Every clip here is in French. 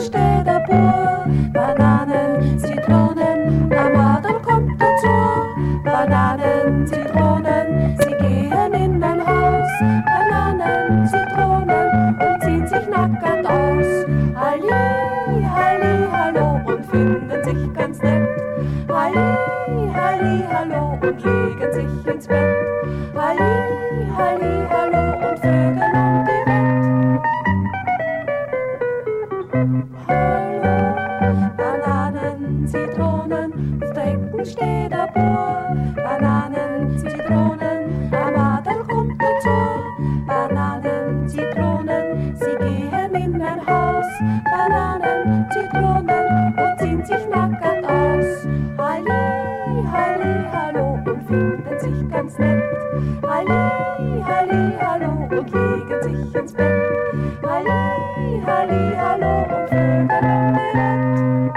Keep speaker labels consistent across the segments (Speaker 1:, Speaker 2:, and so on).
Speaker 1: steht der Bur. Bananen, Zitronen, der Madel kommt dazu. Bananen, Zitronen, sie gehen in ein Haus. Bananen, Zitronen und ziehen sich nackert aus. Halli, halli, hallo und finden sich ganz nett. Halli, halli, hallo und legen sich ins Bett. Halli, halli, hallo und vögeln um die Welt. Hallo, Bananen, Zitronen, auf der Ecken steht der Bur. Bananen, Zitronen, der Madel kommt dazu. Bananen, Zitronen, sie gehen in ein Haus. Bananen, Zitronen und ziehen sich nackert aus. Halli, halli, hallo und finden sich ganz nett. Halli, halli, hallo und legen sich ins Bett. Halli, halli, hallo und vögeln um die Welt.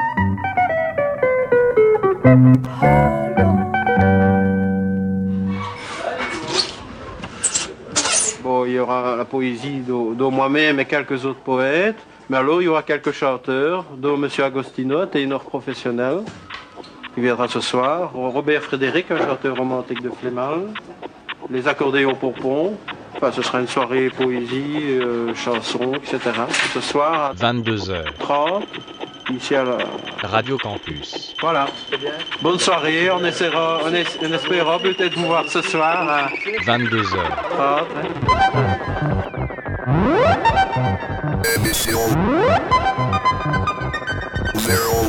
Speaker 1: Hallo.
Speaker 2: Bon, il y aura la poésie de moi-même et quelques autres poètes. Mais alors, il y aura quelques chanteurs, dont M. Agostino, ténor professionnel, qui viendra ce soir. Robert Frédéric, un chanteur romantique de Flémal. Les accordéons Pompon. Enfin, ce sera une soirée poésie, chansons, etc. Ce soir à
Speaker 3: 22h30,
Speaker 2: ici à la
Speaker 3: Radio Campus.
Speaker 2: Voilà. Bonne soirée. On espérera peut-être vous voir ce soir à
Speaker 3: 22h30.
Speaker 4: Émission 0.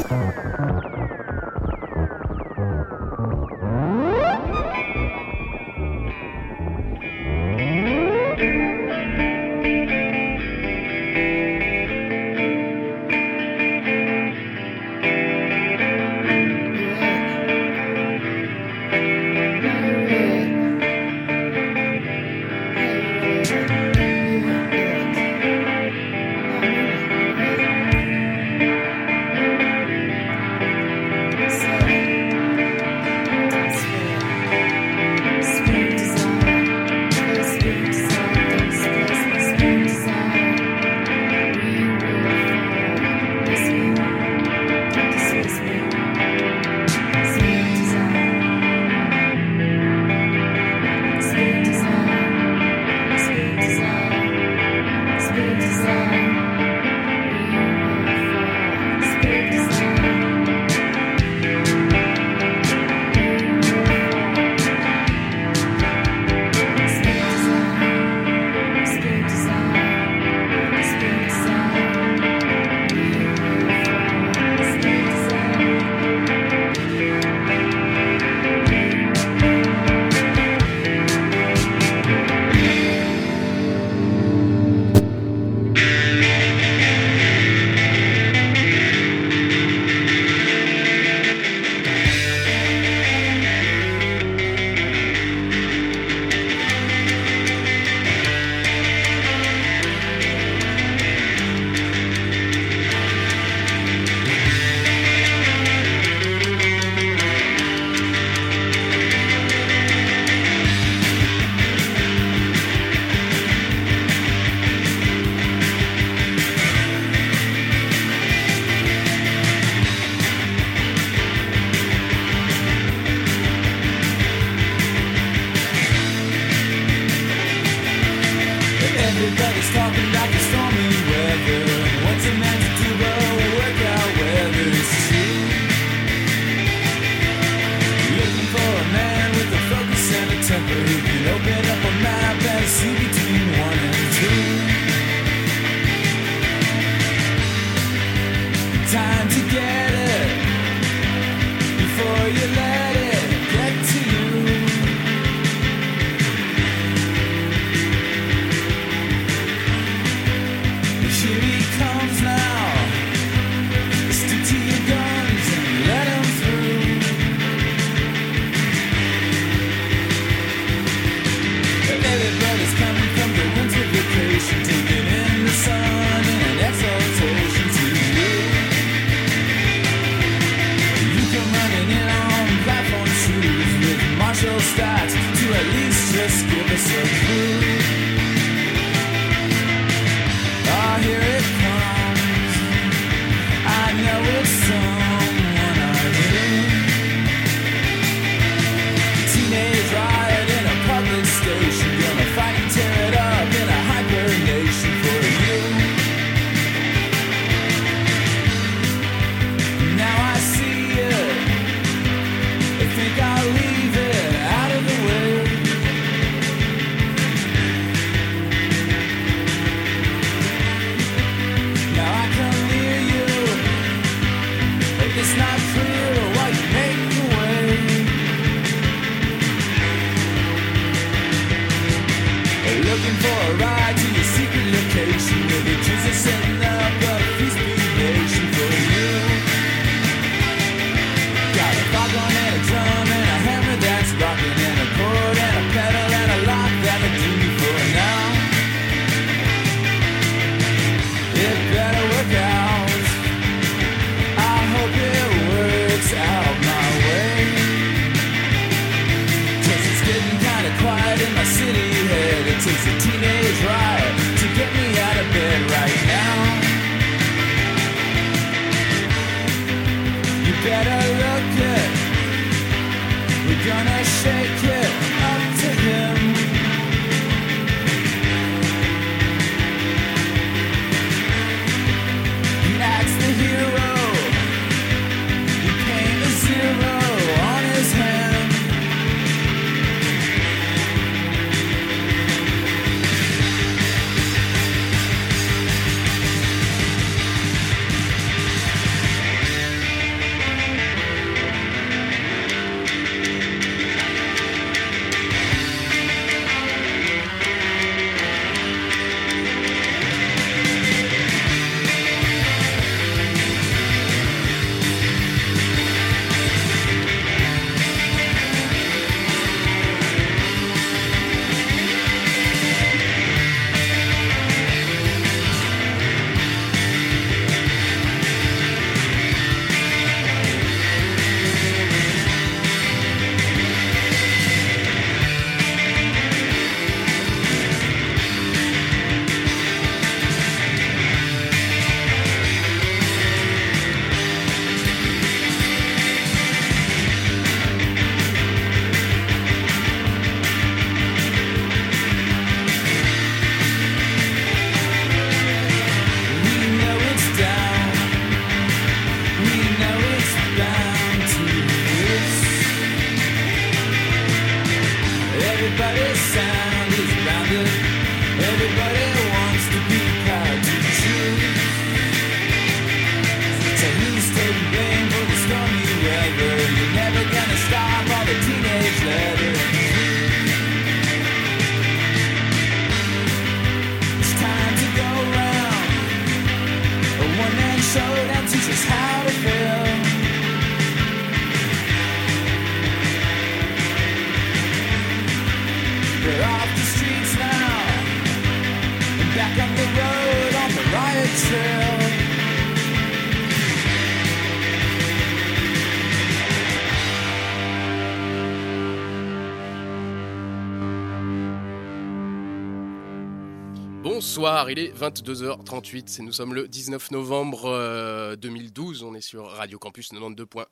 Speaker 4: Looking for a ride to your secret location, where the Jews are setting up a feast nation for you. Got a foghorn and a drum and a hammer that's rocking, and a chord and a pedal and a lock that'll do me for now. It better work out. I hope it works out my way. 'Cause it's getting kinda quiet in my city head. It takes a teenage riot to get me out of bed right now. You better look it. We're gonna shake it up to him. He acts the hero. He paint a zero on his hand. Everybody's sound is rounded. Everybody wants to be proud to choose. So who's taking blame for the stormy weather? You're never gonna stop all the teenage letters. It's time to go round. A one-man show that teaches how to feel. We're off the streets now, and back on the road on the riot trail.
Speaker 5: Bonsoir, il est 22h38 et nous sommes le 19 novembre 2012. On est sur Radio Campus 92.1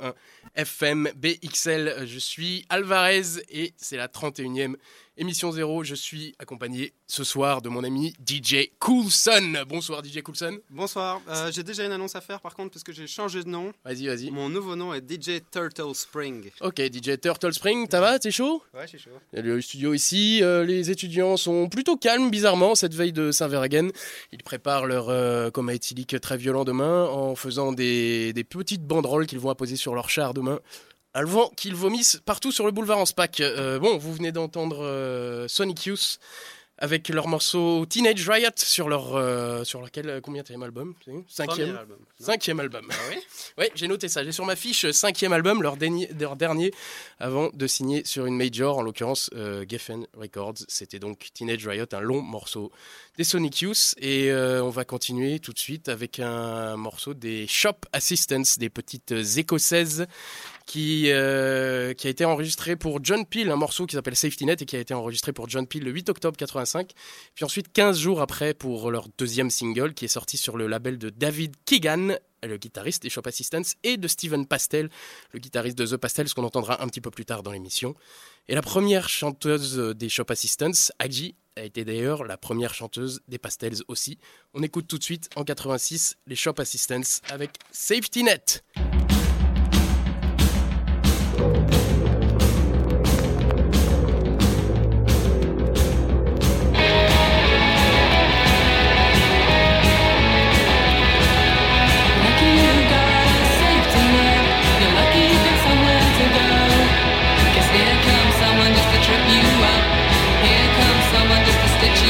Speaker 5: FM BXL. Je suis Alvarez et c'est la 31e émission 0. Je suis accompagné ce soir de mon ami DJ Coulson. Bonsoir DJ Coulson.
Speaker 6: Bonsoir, j'ai déjà une annonce à faire par contre parce que j'ai changé de nom.
Speaker 5: Vas-y.
Speaker 6: Mon nouveau nom est DJ Turtle Spring.
Speaker 5: Ok, DJ Turtle Spring, ça va? T'es chaud?
Speaker 6: Ouais, je suis chaud.
Speaker 5: Le studio ici, les étudiants sont plutôt calmes bizarrement cette veille de Saint-Verhaegen. Ils préparent leur coma éthylique très violent demain en faisant des petites banderoles qu'ils vont apposer sur leur char demain. Avant qu'ils vomissent partout sur le boulevard en SPAC. Bon, vous venez d'entendre Sonic Youth avec leur morceau Teenage Riot sur lequel combienième album? Cinquième album. Ah oui? Ouais, j'ai noté ça. J'ai sur ma fiche 5e album, leur dernier, avant de signer sur une major, en l'occurrence Geffen Records. C'était donc Teenage Riot, un long morceau des Sonic Youth. Et on va continuer tout de suite avec un morceau des Shop Assistants, des petites écossaises qui a été enregistré pour John Peel, un morceau qui s'appelle Safety Net et qui a été enregistré pour John Peel le 8 octobre 85. Puis ensuite, 15 jours après, pour leur deuxième single qui est sorti sur le label de David Keegan, le guitariste des Shop Assistants, et de Steven Pastel, le guitariste de The Pastels, qu'on entendra un petit peu plus tard dans l'émission. Et la première chanteuse des Shop Assistants, Aggie, a été d'ailleurs la première chanteuse des Pastels aussi. On écoute tout de suite en 86 les Shop Assistants avec Safety Net.
Speaker 7: Stitch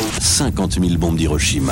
Speaker 7: 50 000 bombes d'Hiroshima.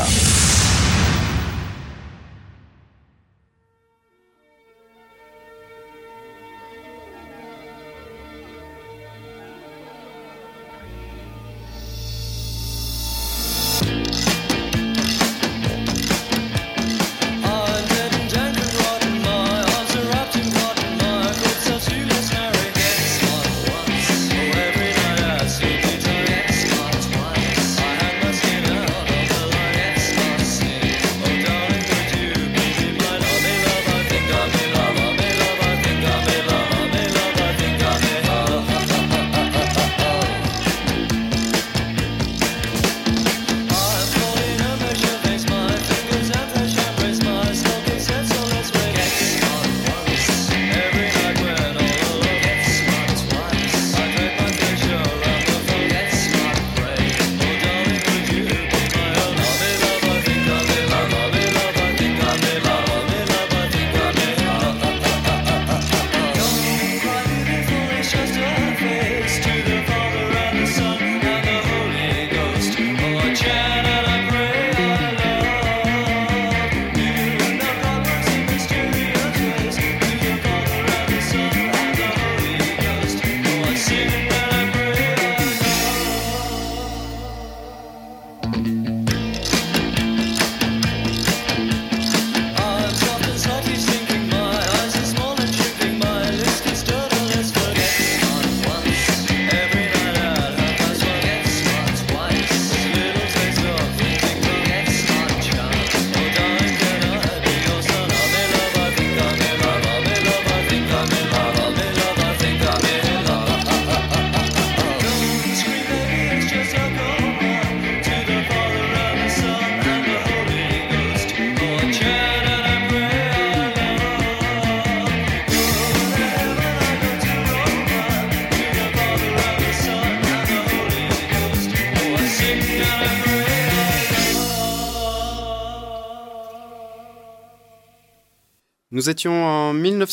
Speaker 6: Nous étions en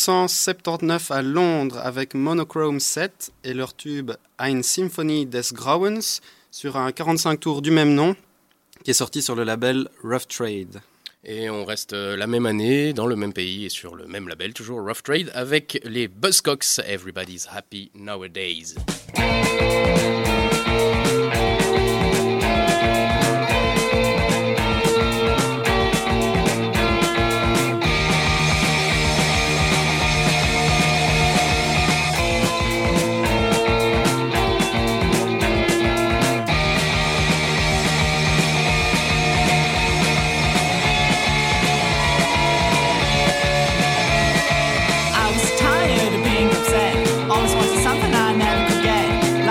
Speaker 6: 1979 à Londres avec Monochrome 7 et leur tube Eine Symphonie des Grauens sur un 45 tours du même nom qui est sorti sur le label Rough Trade.
Speaker 5: Et on reste la même année, dans le même pays et sur le même label, toujours Rough Trade, avec les Buzzcocks, Everybody's Happy Nowadays.
Speaker 8: I was tired of being upset. Always wanted something I never could get.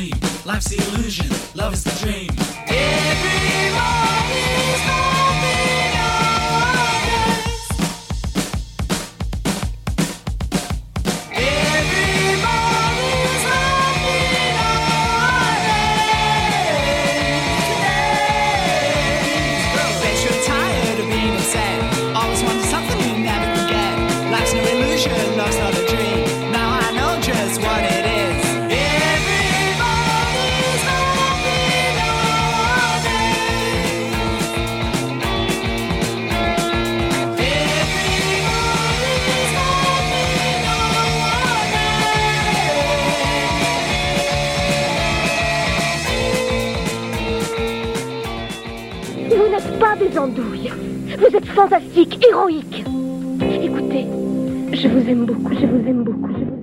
Speaker 4: dream. Life's the illusion, love is the dream. Everybody's happy nowadays. Everybody's happy nowadays. Bet you're tired of being sad. Always wanted something you never forget. Life's no illusion, love's not a dream. Now I know just what it is. Everybody's happy nowadays. Everybody's happy nowadays.
Speaker 8: Vous n'êtes pas des andouilles. Vous êtes fantastiques, héroïques. Écoutez, je vous aime beaucoup, je vous aime beaucoup, je vous aime beaucoup, je vous aime beaucoup.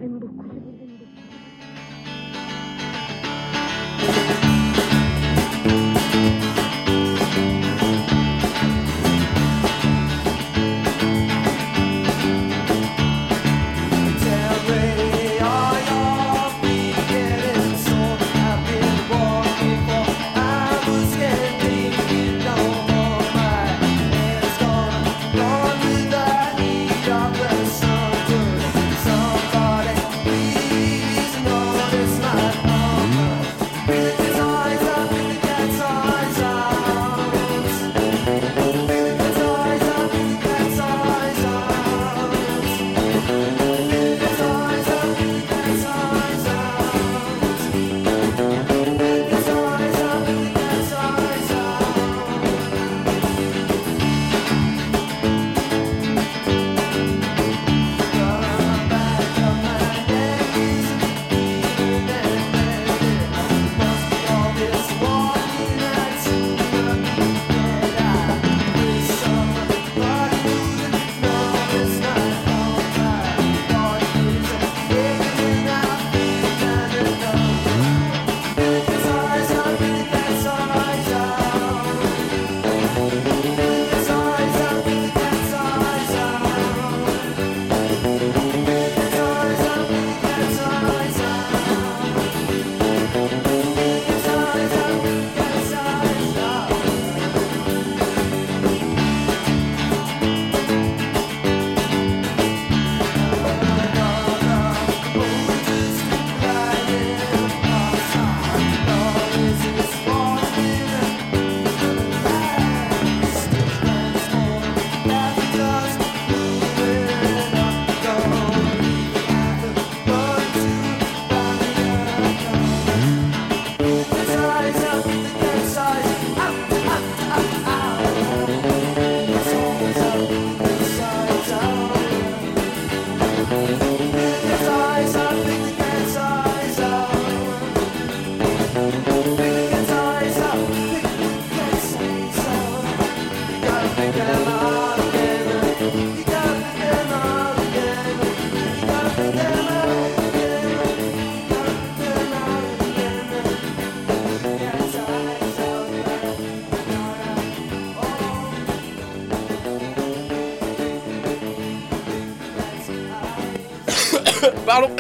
Speaker 5: Pardon.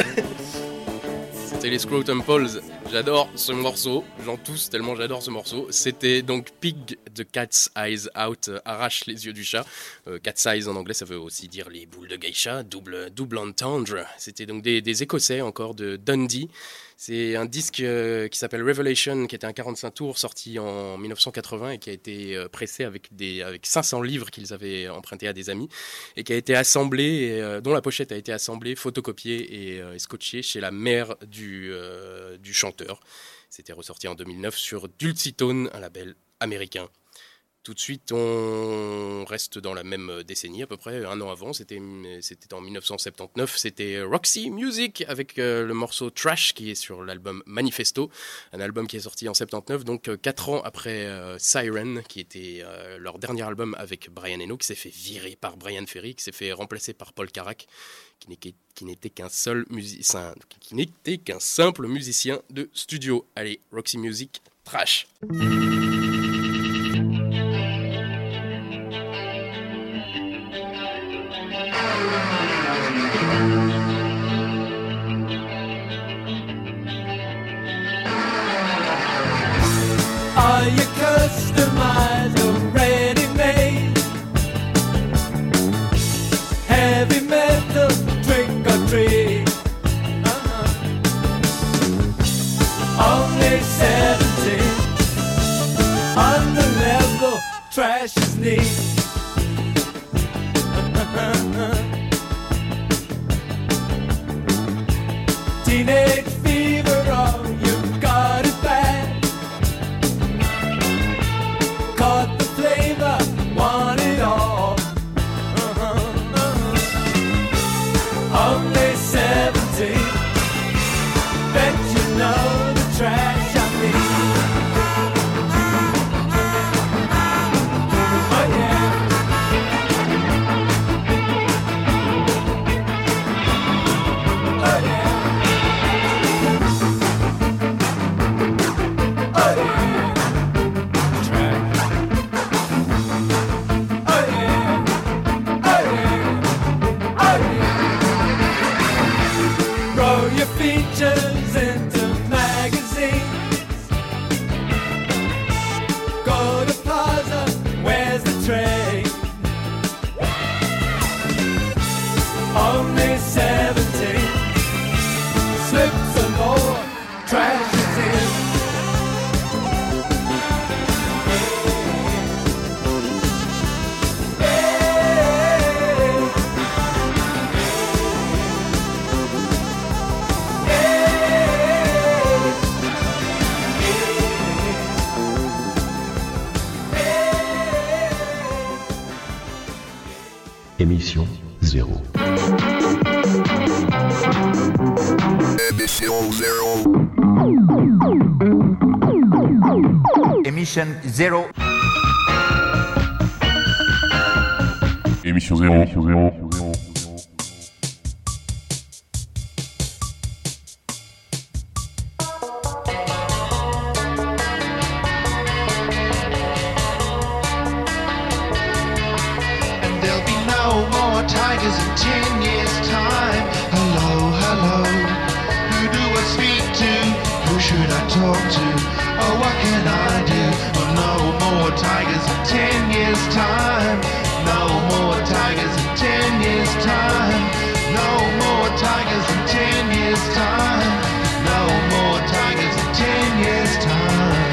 Speaker 5: C'était les Scrotum Poles. J'adore ce morceau. J'en tousse tellement j'adore ce morceau. C'était donc Pig the Cat's Eyes Out, arrache les yeux du chat. Cat's Eyes en anglais, ça veut aussi dire les boules de geisha, double entendre. C'était donc des Écossais encore de Dundee. C'est un disque qui s'appelle Revelation, qui était un 45 tours sorti en 1980 et qui a été pressé avec 500 livres qu'ils avaient empruntés à des amis et qui a été assemblé, dont la pochette a été assemblée, photocopiée et scotchée chez la mère du chanteur. C'était ressorti en 2009 sur Dulcitone, un label américain. Tout de suite, on reste dans la même décennie, à peu près un an avant, c'était en 1979, c'était Roxy Music avec le morceau Trash qui est sur l'album Manifesto, un album qui est sorti en 79, donc 4 ans après Siren, qui était leur dernier album avec Brian Eno, qui s'est fait virer par Brian Ferry, qui s'est fait remplacer par Paul Carrack, qui n'était qu'un simple musicien de studio. Allez, Roxy Music, Trash.
Speaker 4: Are you customized or ready-made? Heavy metal, trick or treat. Only 17. On the level, trash is neat. Teenage fever, oh, you got it bad. Caught the flavor, want it all. Only 17. Bet you know the trash I mean. Oh yeah. Oh yeah. Oh yeah. Trash. Oh yeah. Oh yeah. Oh yeah. Throw your features into magazines. Go to Plaza, where's the train? Only 17. Slip some more, trash is in.
Speaker 9: Émission 0.
Speaker 10: Émission 0.
Speaker 11: Émission 0. Émission 0.
Speaker 12: Tigers in 10 years' time. Hello, hello. Who do I speak to? Who should I talk to? Oh, what can I do? Oh, no more tigers in 10 years' time. No more tigers in 10 years' time. No more tigers in 10 years' time. No more tigers in 10 years' time.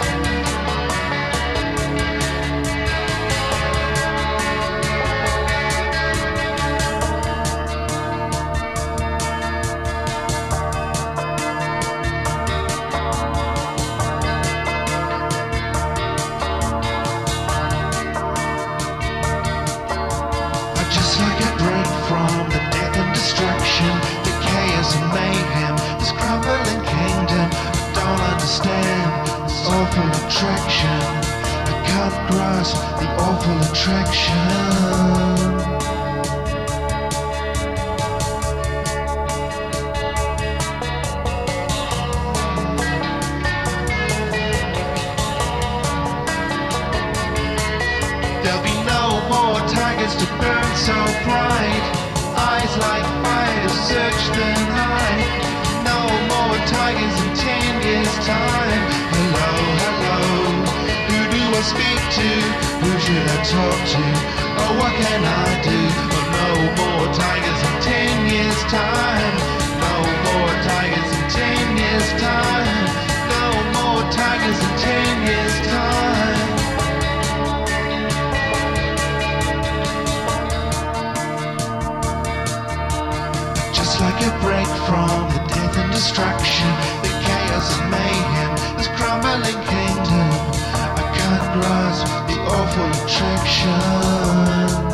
Speaker 12: Attraction, I can't grasp the awful attraction. There'll be no more tigers to burn so bright. Eyes like fire, search the night. No more tigers in 10 years' time. Hello, hello. Who do I speak to? Who should I talk to? Oh, what can I do? Oh, no more tigers in 10 years' time. No more tigers in 10 years' time. No more tigers in 10 years' time. Just like a break from the death and destruction, the chaos and mayhem, this crumbling kingdom. I can't grasp the awful attraction.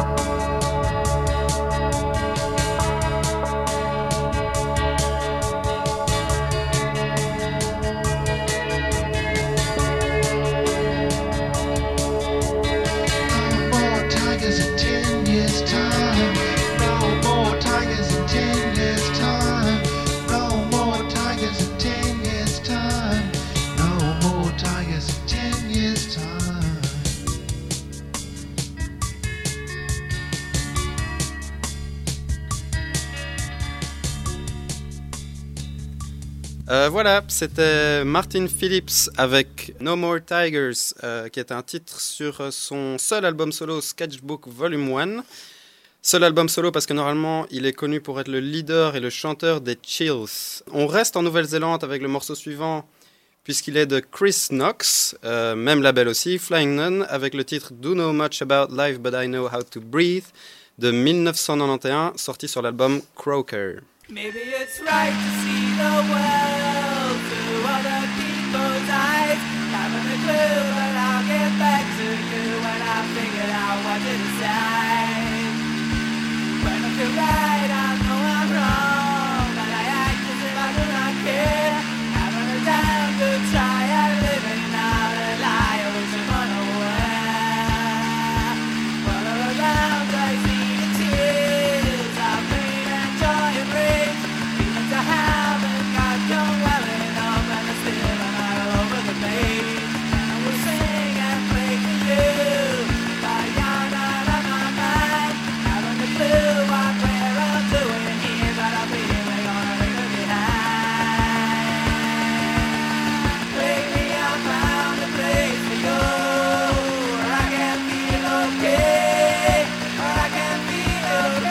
Speaker 6: Voilà, c'était Martin Phillips avec No More Tigers, qui est un titre sur son seul album solo Sketchbook Volume 1. Seul album solo parce que normalement il est connu pour être le leader et le chanteur des Chills. On reste en Nouvelle-Zélande avec le morceau suivant puisqu'il est de Chris Knox, même label aussi, Flying Nun, avec le titre Do Know Much About Life But I Know How To Breathe de 1991, sorti sur l'album Croaker.
Speaker 4: Maybe it's right to see the world through other people's eyes. Haven't a clue, but I'll get back to you when I figure out what to decide. When I feel right, I know I'm wrong, but I act as if I do not care. Having a damn good try at living out a lie which I'm unaware. But all around I see the tears of pain and joy and rage. Feelings I haven't got gone well enough, and they're still all over the page. And I will sing and play for you, but you're not on my mind. Haven't a clue what where I'm doing here, but I feel they're gonna leave me behind. Lately I found a place to go, where I can feel okay, where I can feel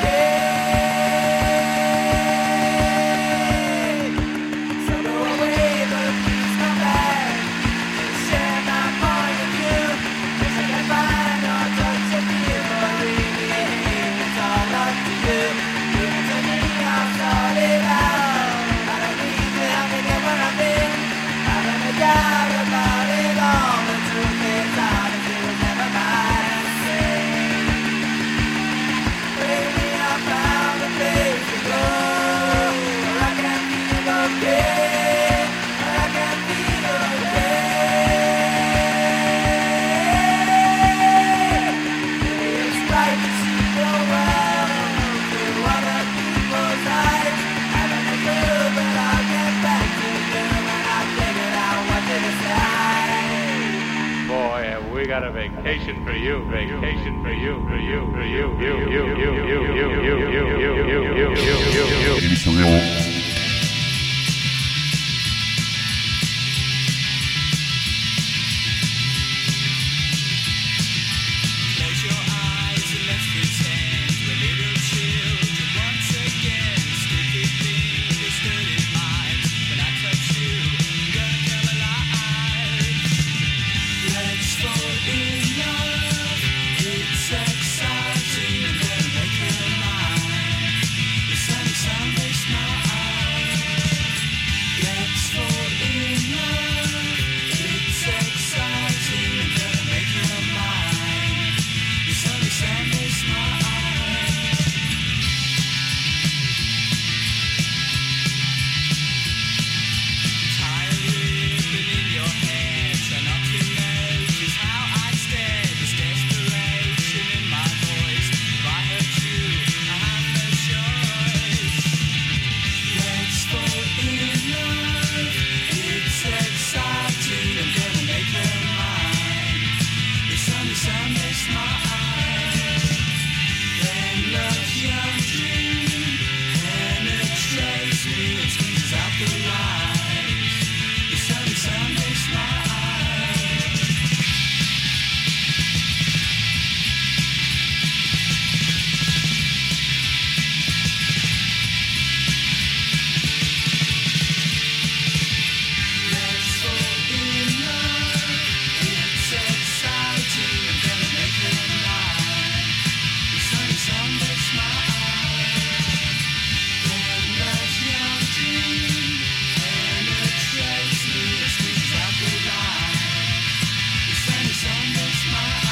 Speaker 4: okay. So go away, but please come back, just share my point of view. Yes, I can find no touch of you, but really it's all up to you. Give it to me, I'll sort it out. I don't need to help me get where I've been. Having a doubt about it all. The truth is honest, it was never mine to say. Lately I found a place to go, where I can feel okay, where I can feel okay. Maybe it's right to see the world through other people's eyes. Having a clue, but I'll get back to you when I figured out what to decide.
Speaker 11: Boy, have we got a vacation for you, vacation for you, for you, for you, you.
Speaker 9: Émission 0.
Speaker 4: Close your eyes and let's pretend we're little children once again. Sticky fingers, dirty minds. When I touch you, I'm gonna come alive. Let's fall in love. It's exciting. I'm gonna make her mine. The sunny Sunday smile. Let's fall in love. It's exciting. I'm gonna make her mine. The sunny Sunday smile. Tired living in your head, try not to notice how I stare. There's desperation in my voice. If I hurt you, I have no choice. Let's fall in love. It's exciting. I'm gonna make her mine. The sunny Sunday smile. Then love's young dream penetrates me and squeezes out the lies. The sunny Sunday smile. Let's fall in love. It's exciting. I'm gonna make her mine. The sunny Sunday smile. Then love's young dream penetrates me and squeezes out the lies. The sunny Sunday smile.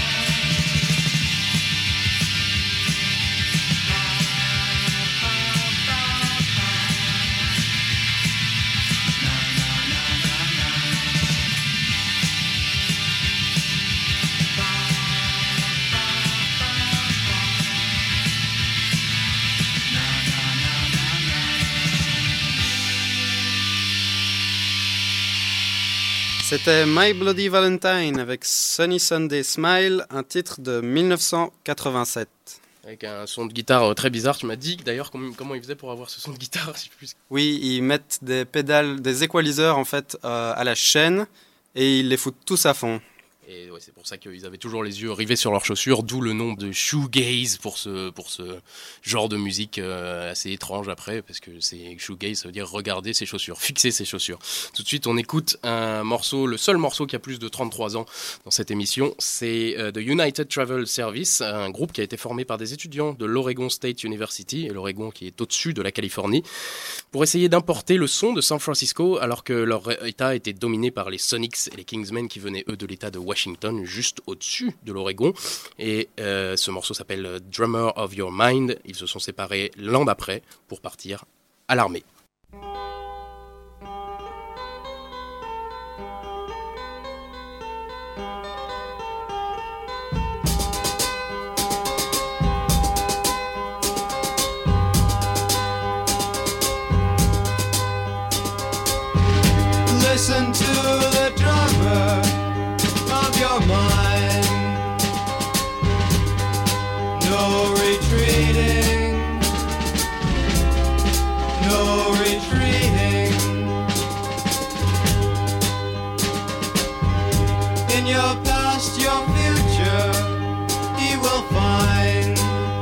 Speaker 6: C'était My Bloody Valentine avec Sunny Sunday Smile, un titre de 1987.
Speaker 5: Avec un son de guitare très bizarre. Tu m'as dit d'ailleurs comment ils faisaient pour avoir ce son de guitare. Je sais plus.
Speaker 6: Oui, ils mettent des pédales, des equalizers en fait à la chaîne et ils les foutent tous à fond.
Speaker 5: Et ouais, c'est pour ça qu'ils avaient toujours les yeux rivés sur leurs chaussures, d'où le nom de shoegaze pour ce genre de musique assez étrange après, parce que c'est shoegaze, ça veut dire regarder ses chaussures, fixer ses chaussures. Tout de suite, on écoute un morceau, le seul morceau qui a plus de 33 ans dans cette émission, c'est The United Travel Service, un groupe qui a été formé par des étudiants de l'Oregon State University, et l'Oregon qui est au-dessus de la Californie, pour essayer d'importer le son de San Francisco, alors que leur état était dominé par les Sonics et les Kingsmen qui venaient eux de l'état de Washington, juste au-dessus de l'Oregon. Et ce morceau s'appelle Drummer of Your Mind. Ils se sont séparés l'an d'après pour partir à l'armée.
Speaker 12: Listen to the drummer of your mind. No retreating, no retreating. In your past, your future, he will find.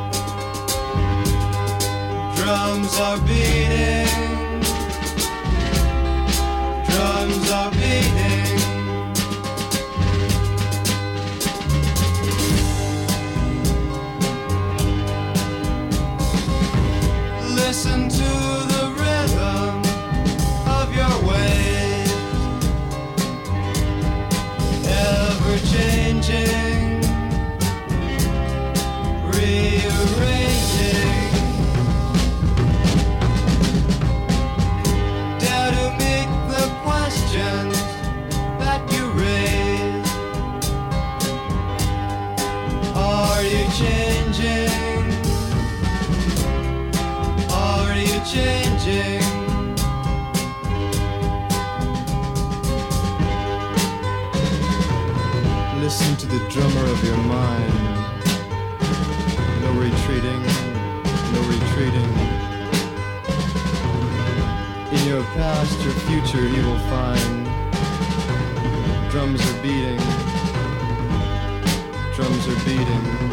Speaker 12: Drums are beating. Drums are beating. Listen to the rhythm of your waves, ever changing, rearranging. Dare to meet the questions that you raise. Are you changing? Are you changing? Listen to the drummer of your mind. No retreating, no retreating. In your past, your future, you will find. Drums are beating. Drums are beating.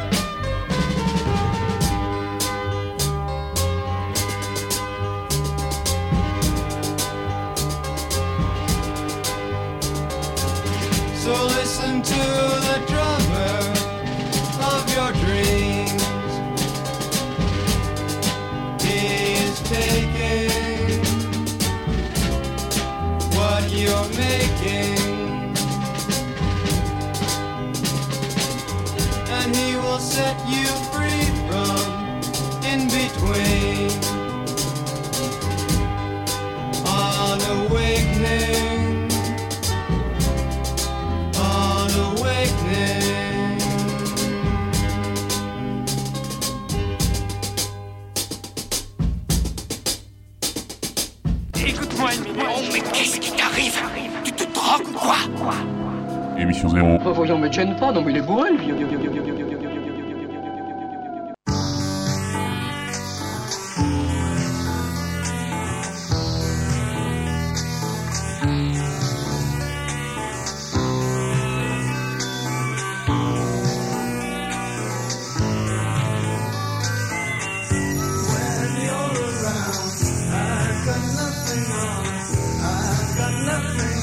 Speaker 12: So listen to the drummer of your dreams. He is taking what you're making, and he will set you free from in between. On awakening.
Speaker 13: Écoute-moi une minute. Oh, mais qu'est-ce qui t'arrive? Tu te drogues ou quoi?
Speaker 14: Émission 0.
Speaker 15: Oh, voyons, me gêne pas, non mais il est bourré, le vieux.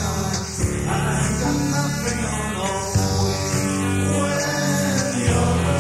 Speaker 12: You're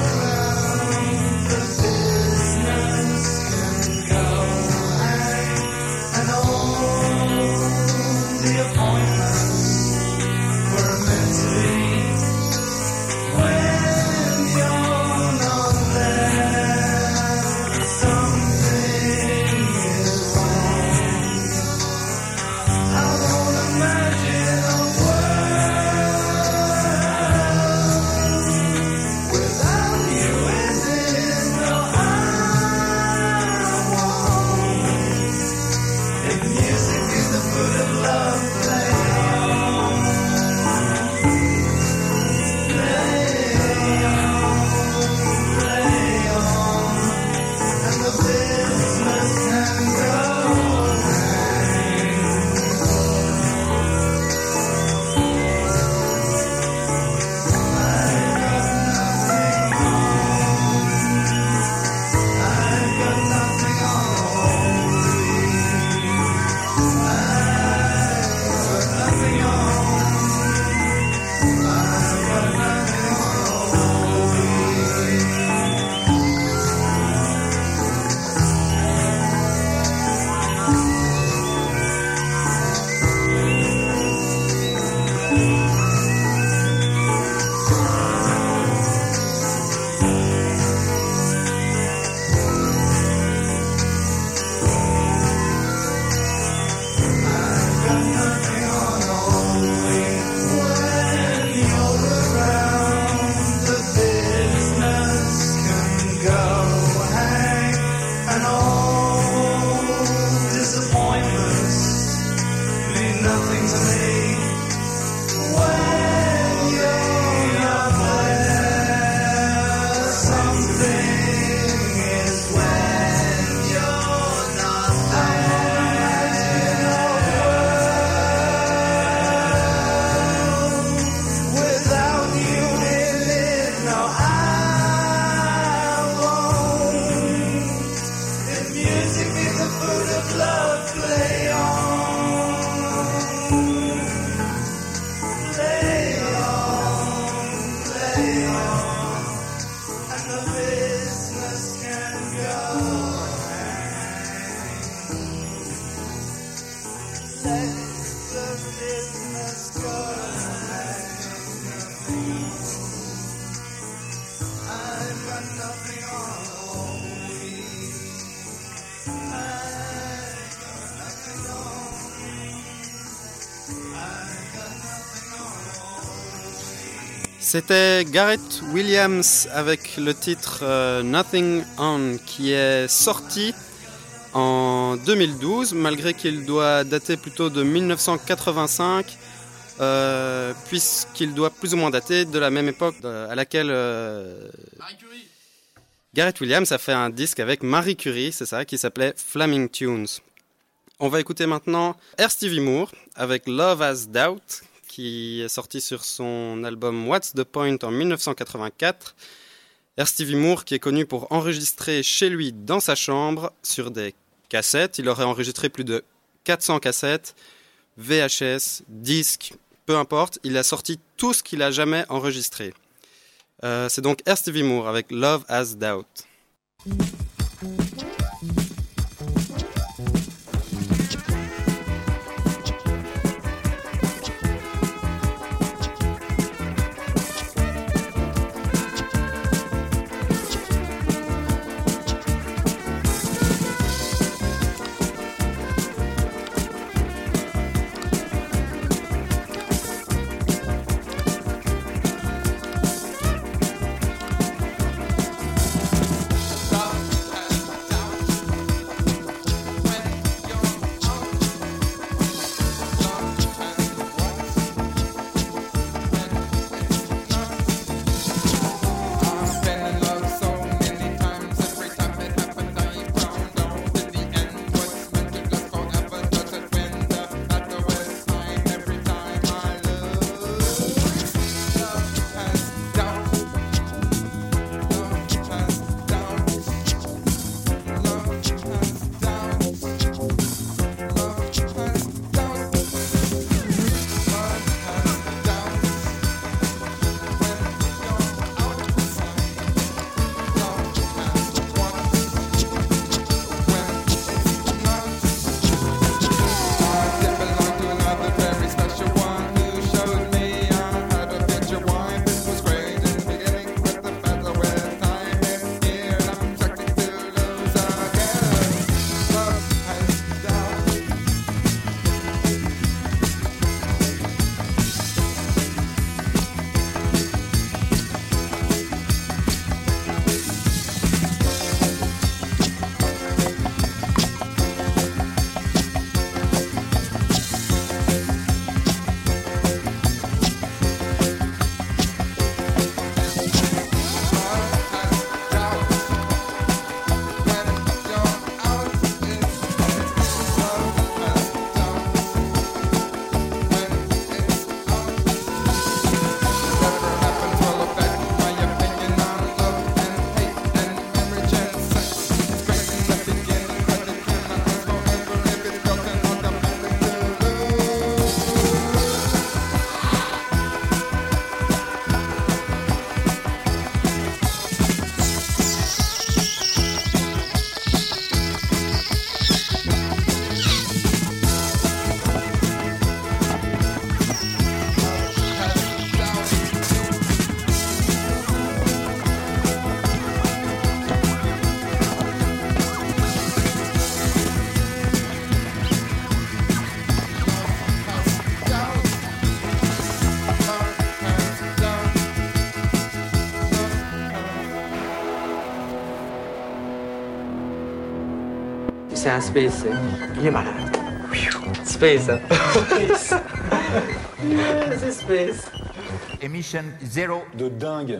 Speaker 6: C'était Gareth Williams avec le titre Nothing On qui est sorti en 2012 malgré qu'il doit dater plutôt de 1985 puisqu'il doit plus ou moins dater de la même époque à laquelle Gareth Williams a fait un disque avec Marie Curie, c'est ça, qui s'appelait Flaming Tunes. On va écouter maintenant Air Stevie Moore avec Love Has Doubt qui est sorti sur son album What's the Point en 1984. Air Stevie Moore qui est connu pour enregistrer chez lui dans sa chambre sur des cassettes. Il aurait enregistré plus de 400 cassettes, VHS, disques, peu importe. Il a sorti tout ce qu'il a jamais enregistré. C'est donc Air Stevie Moore avec Love Has Doubt.
Speaker 16: C'est un space. Il est malade. Space. C'est space.
Speaker 10: Emission 0.
Speaker 17: De dingue.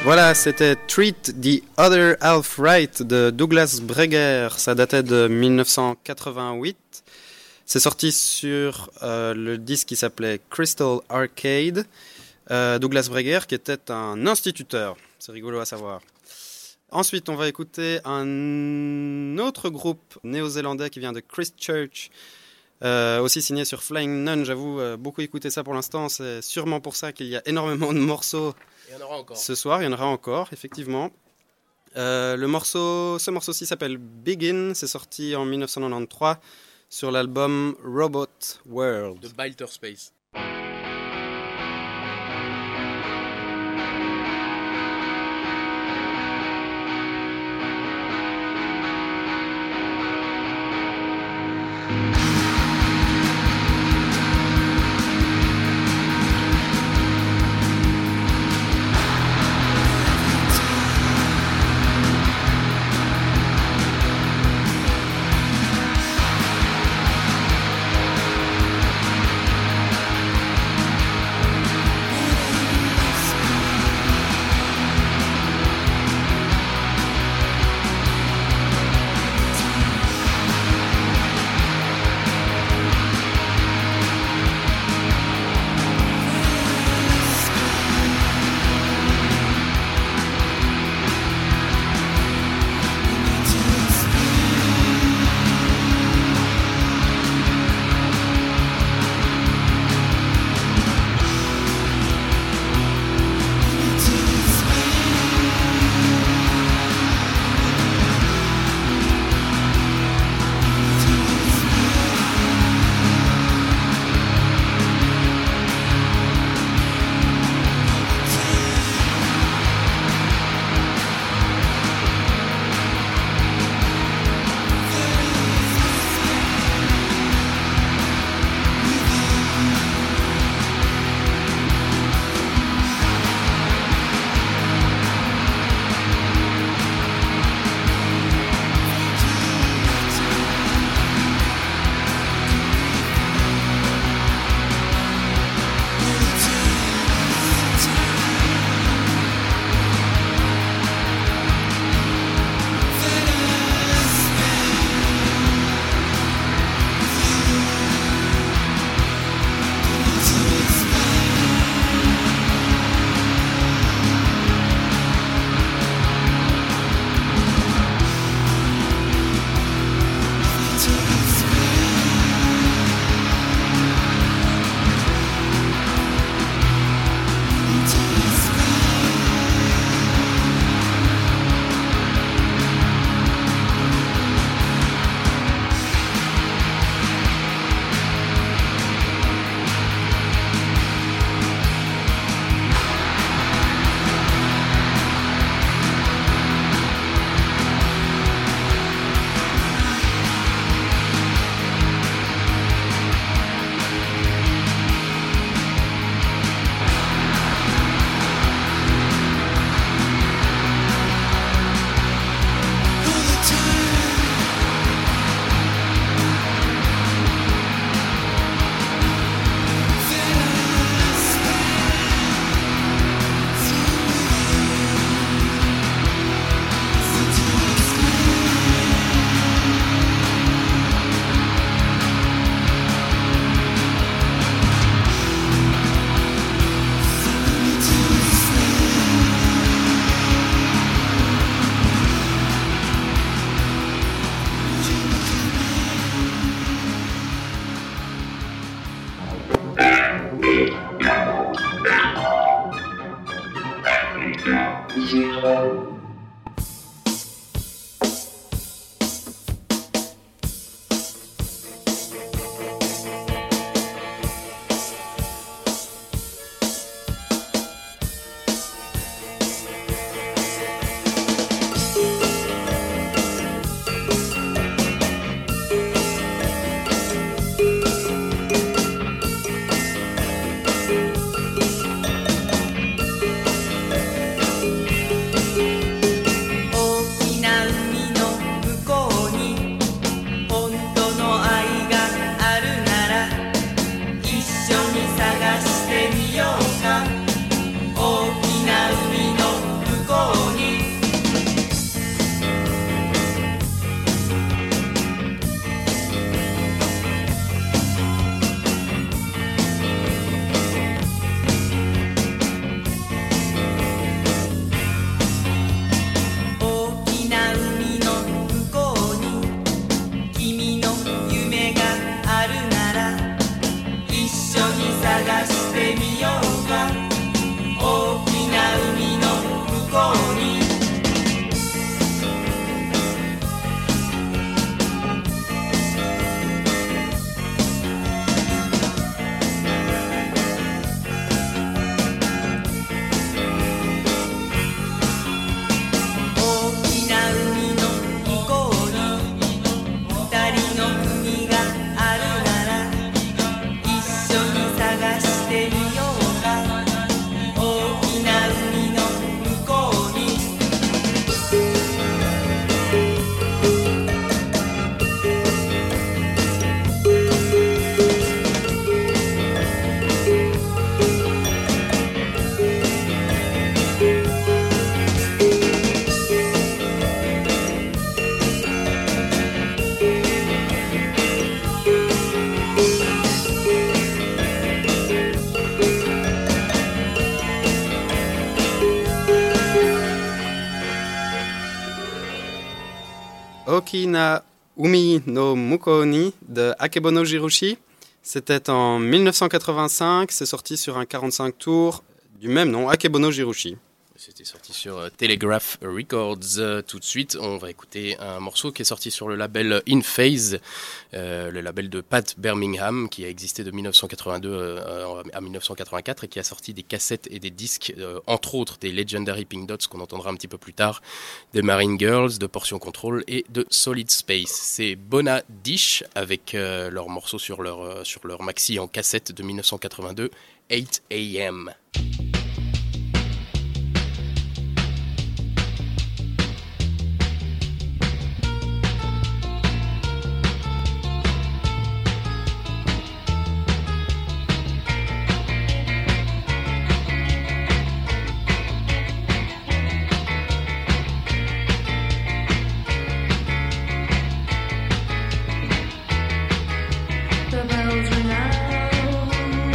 Speaker 6: Voilà, c'était Treat the Other Half Right de Douglas Breger. Ça datait de 1988. C'est sorti sur le disque qui s'appelait Crystal Arcade. Douglas Breger qui était un instituteur. C'est rigolo à savoir. Ensuite, on va écouter un autre groupe néo-zélandais qui vient de Christchurch, aussi signé sur Flying Nun. J'avoue, beaucoup écouté ça pour l'instant. C'est sûrement pour ça qu'il y a énormément de morceaux.
Speaker 5: Il y en aura encore.
Speaker 6: Ce soir, il y en aura encore, effectivement. Ce morceau-ci s'appelle Begin. C'est sorti en 1993 sur l'album Robot World.
Speaker 5: De Bilter Space.
Speaker 6: Okina Umi no Mukoni de Akebono Jirushi. C'était en 1985, c'est sorti sur un 45 tours du même nom, Akebono Jirushi.
Speaker 5: C'était sorti sur Telegraph Records. Tout de suite, on va écouter un morceau qui est sorti sur le label In Phase, le label de Pat Birmingham, qui a existé de 1982 à 1984 et qui a sorti des cassettes et des disques, entre autres des Legendary Pink Dots qu'on entendra un petit peu plus tard, des Marine Girls, de Portion Control et de Solid Space. C'est Bona Dish avec leur morceau sur leur maxi en cassette de 1982, 8 AM.
Speaker 1: The bells ring out.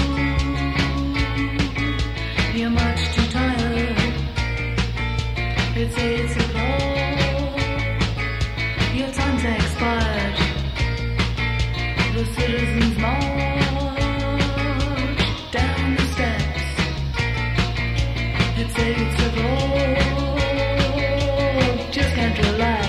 Speaker 1: You're much too tired. It's 8 o'clock. Your time's expired. The citizens march down the steps. It's 8 o'clock. Just can't relax.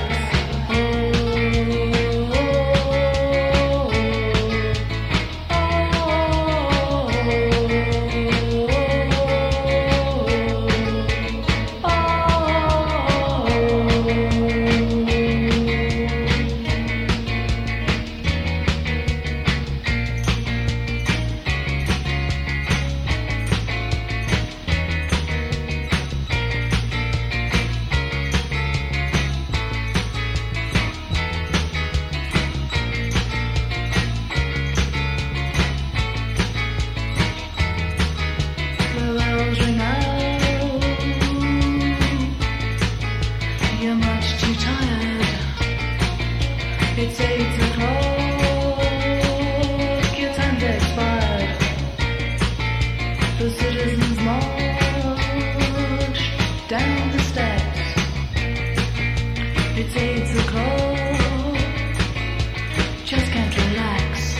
Speaker 1: It's 8 o'clock, your time's expired. The citizens march down the steps. It's 8 o'clock, just can't relax.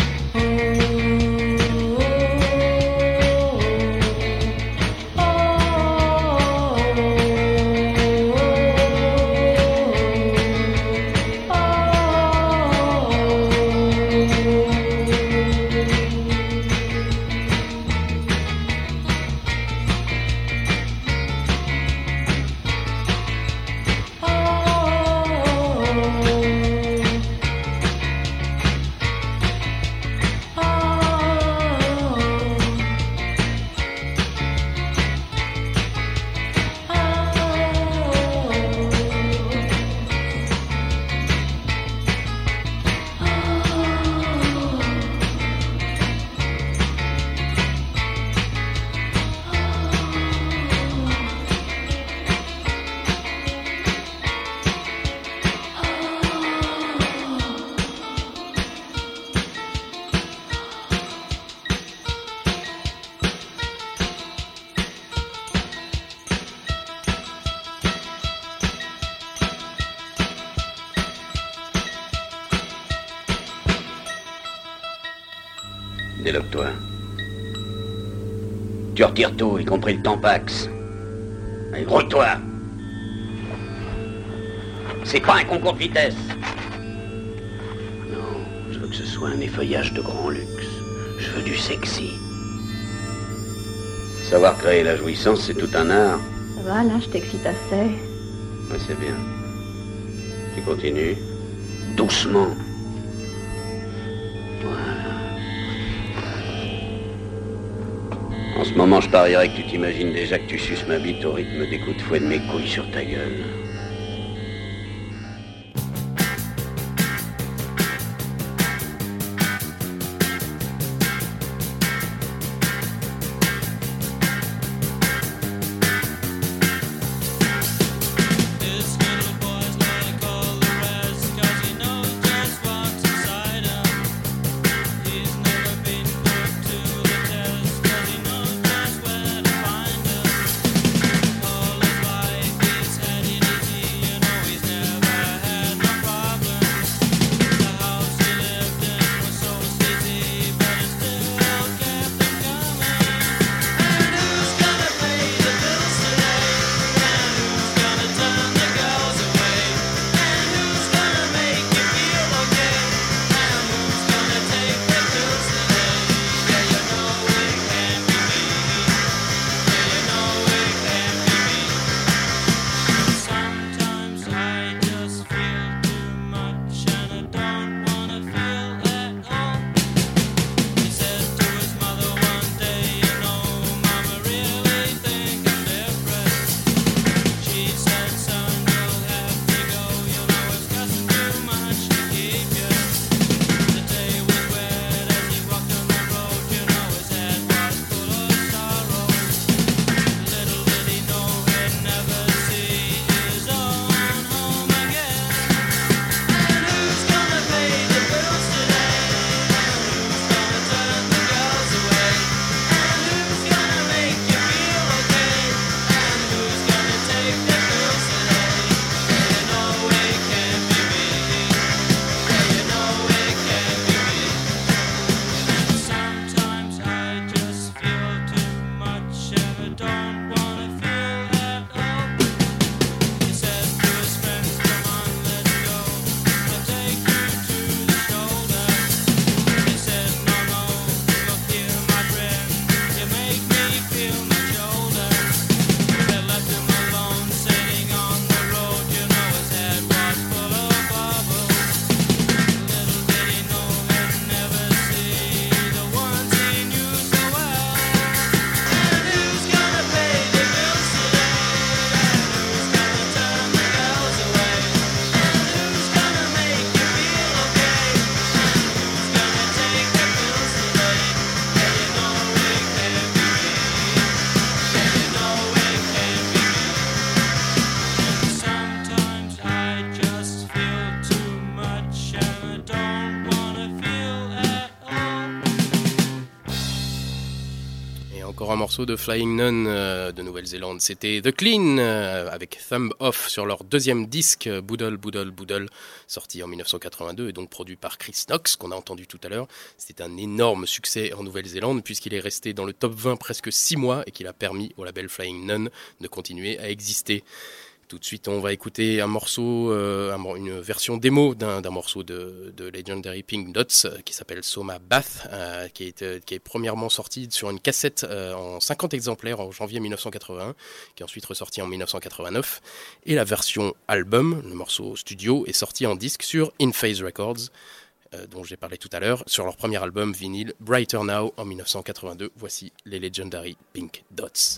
Speaker 17: Déloque-toi. Tu retires tout, y compris le Tampax. Allez, grouille-toi. C'est pas un concours de vitesse. Non, je veux que ce soit un effeuillage de grand luxe. Je veux du sexy. Savoir créer la jouissance, c'est tout un art.
Speaker 8: Ça va, là, je t'excite assez.
Speaker 17: Oui, c'est bien. Tu continues. Doucement. En ce moment, je parierais que tu t'imagines déjà que tu suces ma bite au rythme des coups de fouet de mes couilles sur ta gueule.
Speaker 4: All his life, he's had in his
Speaker 5: un morceau de Flying Nun de Nouvelle-Zélande. C'était The Clean avec Thumb Off sur leur deuxième disque Boodle Boodle Boodle, sorti en 1982 et donc produit par Chris Knox qu'on a entendu tout à l'heure. C'était un énorme succès en Nouvelle-Zélande puisqu'il est resté dans le top 20 presque 6 mois et qu'il a permis au label Flying Nun de continuer à exister. Tout de suite, on va écouter un morceau, une version démo d'un morceau de Legendary Pink Dots qui s'appelle Soma Bath, qui est premièrement sorti sur une cassette en 50 exemplaires en janvier 1981, qui est ensuite ressorti en 1989. Et la version album, le morceau studio, est sorti en disque sur In Phase Records, dont j'ai parlé tout à l'heure, sur leur premier album vinyle Brighter Now en 1982. Voici les Legendary Pink Dots.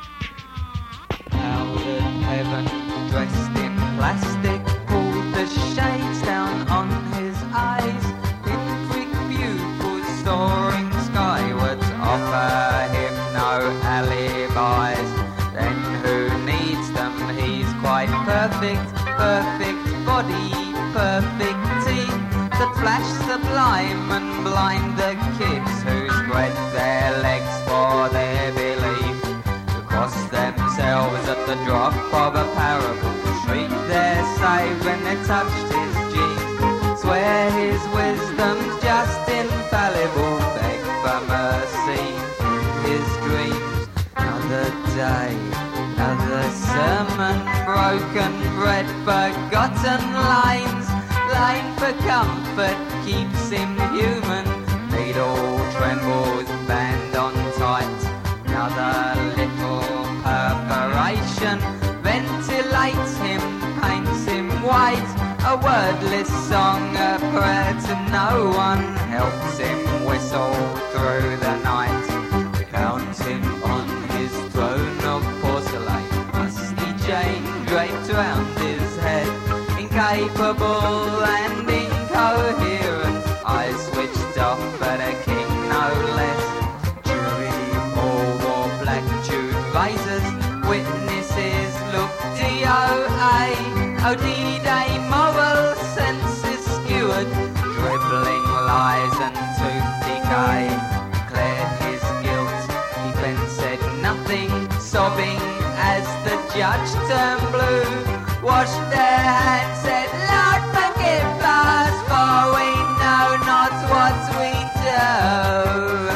Speaker 18: Heaven, dressed in plastic, pulled the shades down on his eyes. Pinprick pupils soaring skywards offer him no alibis. Then who needs them? He's quite perfect, perfect body, perfect teeth that flash sublime and blind the kids who spread their legs for their belief. Cross themselves at the drop of a parable, shriek their save when they touched his jeans, swear his wisdom's just infallible, beg for mercy, his dreams. Another day, another sermon, broken bread, forgotten lines, line for comfort keeps him human, needle trembles, band on tight. Another little perforation ventilates him, paints him white. A wordless song, a prayer to no one, helps him whistle through the night. To count him on his throne of porcelain, musty chain draped round his head, incapable and incoherent, eyes switched off at a king no less. Witnesses look DOA, oh D-Day moral senses skewered, dribbling lies and tooth decay. Declared his guilt, defense said nothing, sobbing as the judge turned blue. Washed their hands, said, Lord forgive us, for we know not what we do.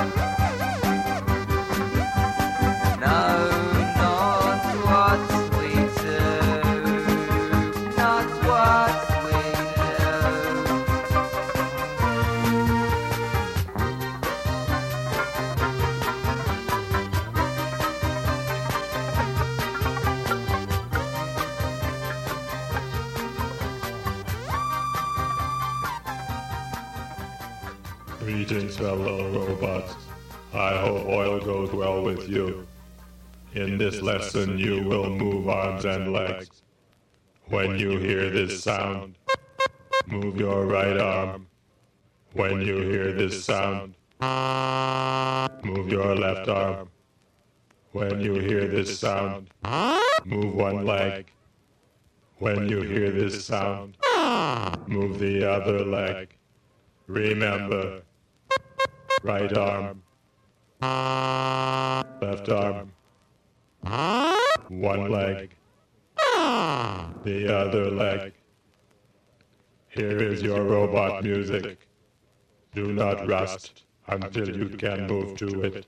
Speaker 19: Greetings, fellow robots. I hope oil goes well with you. In this lesson, you will move arms and legs. When you hear this sound, move your right arm. When you hear this sound, move your left arm. When you hear this sound, move one leg. When you hear this sound, move the other leg. Remember, right arm, left arm, one leg, the other leg. Here is your robot music. Do not rust until you can move to it.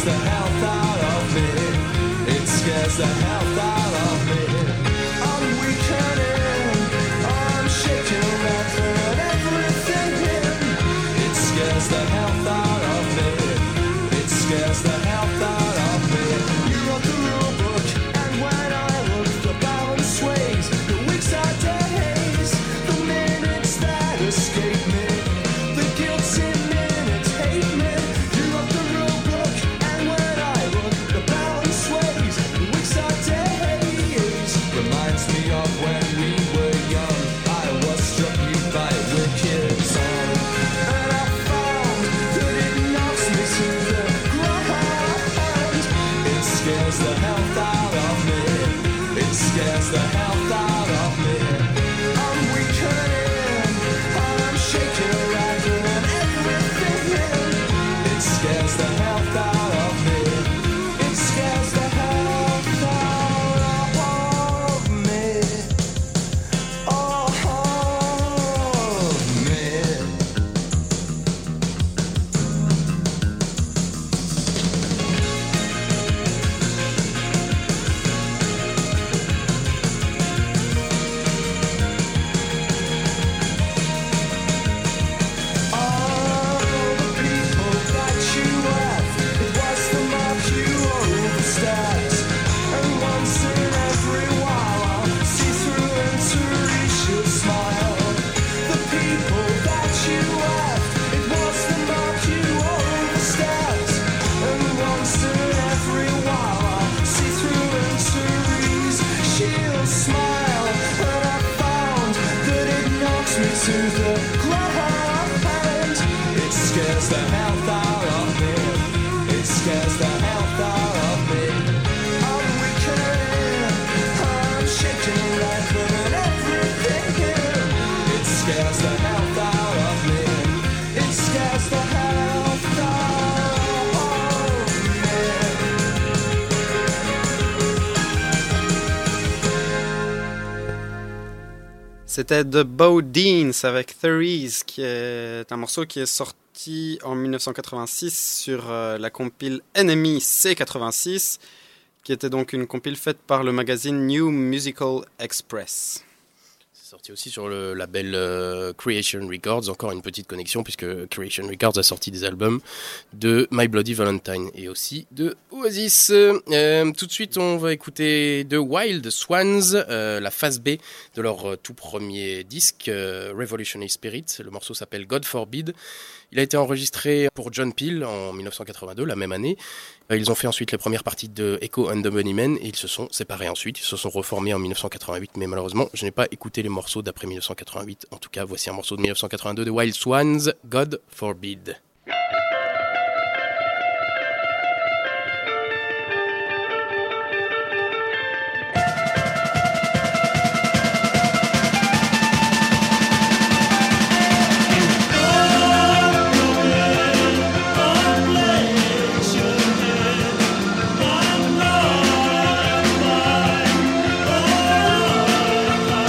Speaker 20: the health out of me. It scares the health out of me. I'm weakening, I'm shaking, rather everything in. It scares the health out of me. It scares the health out of me. You wrote the rule book, and when I look, the balance sways. The weeks are days, the minutes that escape me. The guilty minutes hate me. You wrote the rule book, and when I look, the balance sways. The weeks are days. Reminds me of when we were young. I was struck by a wicked song, and I found that it knocks me to the ground. It scares the health out of me. It scares the health out of me. I'm weakening, I'm shaking, rather than everything in. It scares the health out of me. It scares the health out of me. Oh, me. Smile, but I found that it knocks me to the ground. It scares the health out of me. It scares the health out of me. I'm weakening, I'm shaking, rather than everything in. It scares the health out of me. It scares the health out of me.
Speaker 6: C'était The Bodines avec Theories, qui est un morceau qui est sorti en 1986 sur la compile Enemy C86, qui était donc une compile faite par le magazine New Musical Express.
Speaker 5: C'est sorti aussi sur le label Creation Records, encore une petite connexion puisque Creation Records a sorti des albums de My Bloody Valentine et aussi de Oasis. Tout de suite on va écouter The Wild Swans, la phase B de leur tout premier disque, Revolutionary Spirit. Le morceau s'appelle God Forbid. Il a été enregistré pour John Peel en 1982, la même année. Ils ont fait ensuite les premières parties de Echo and the Bunnymen et ils se sont séparés ensuite. Ils se sont reformés en 1988, mais malheureusement, je n'ai pas écouté les morceaux d'après 1988. En tout cas, voici un morceau de 1982 de Wild Swans, God Forbid.